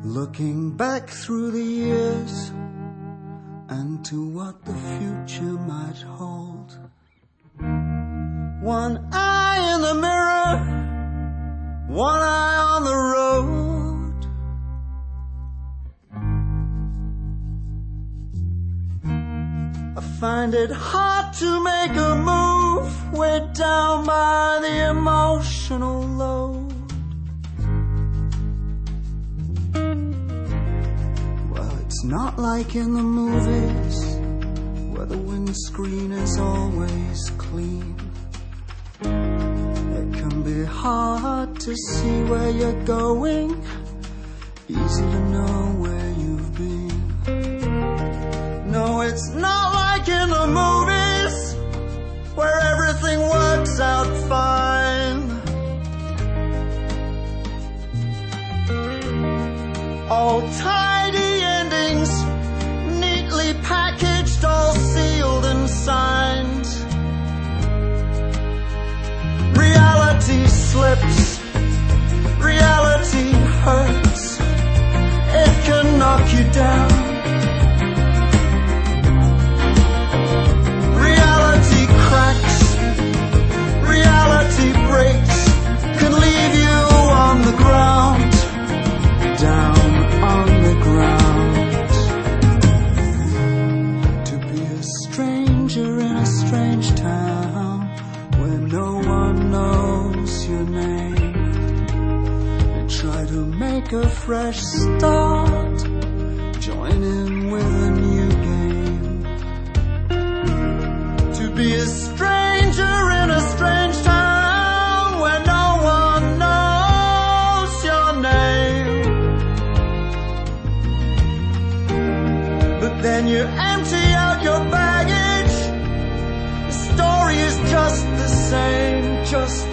Looking back through the years and to what the future might hold. One eye in the mirror, one eye on the road. I find it hard to make a move, weighed down by the emotional load. It's not like in the movies, where the windscreen is always clean. It can be hard to see where you're going, easy to know where you've been. No, it's not like in the movies, where everything works out fine. All tidy endings, neatly packaged, all sealed and signed. Reality slips, reality hurts, it can knock you down. Reality cracks, reality breaks, can leave you on the ground, down on the ground. To be a stranger in a strange town where no one knows your name, and try to make a fresh start, join in with a new game. To be a stranger in a strange town where no one knows your name. But then you empty out your baggage, the story is just the same, just